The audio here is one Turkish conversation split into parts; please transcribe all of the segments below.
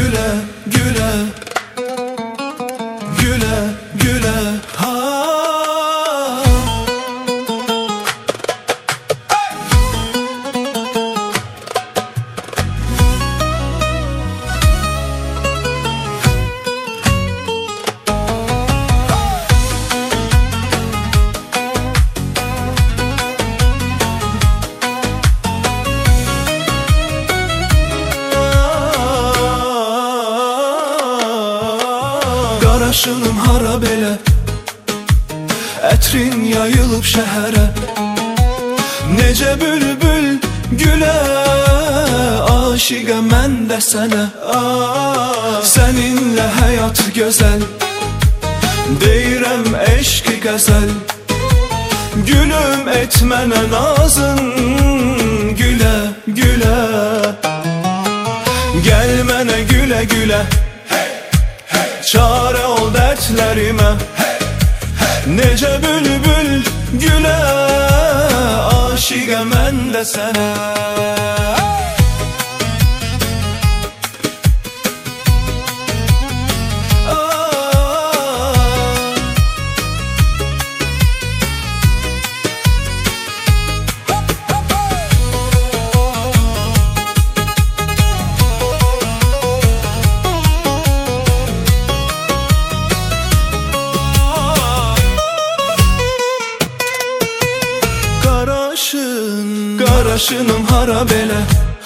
güle güle, güle güle ha. Qaraşınım hara belə, ətrin yayılıb şəhərə. Necə bülbül gülə, aşiqə mən də sənə. Səninlə həyat gözəl, deyirəm eşqi qəzəl. Gülüm et mənə nazın, gülə gülə. Gəl mənə gülə gülə, çare ol dertlerime. Necə bülbül gülə, aşiqə mən də sənə. Qaraşınım hara belə,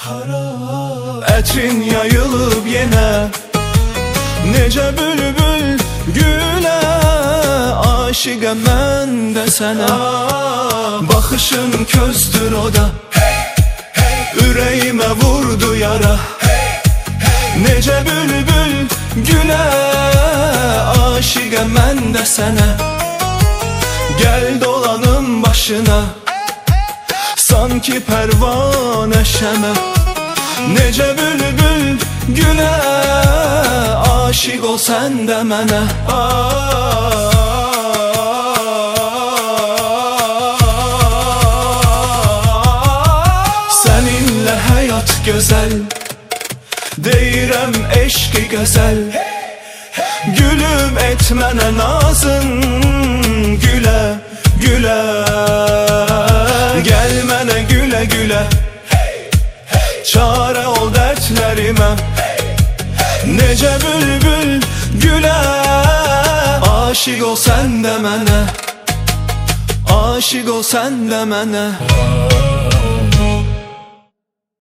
ətrin yayılıb yenə. Necə bülbül gülə, aşiqə mən də sənə. Baxışın közdür o da, ürəyimə vurdu yara. Necə bülbül gülə, aşiqə mən də sənə. Gəl dolanım başına, sanki pərvanə şəmə. Necə bülbül gülə, aşiq ol sən də mənə. Səninlə həyat gözəl, deyirəm eşqi qəzəl. Gülüm et mənə nazın, gülə gülə. Gəl mənə gülə gülə, çare ol dertlerime. Necə bülbül gülə, aşiq ol sən də mənə. Aşiq ol sən də mənə.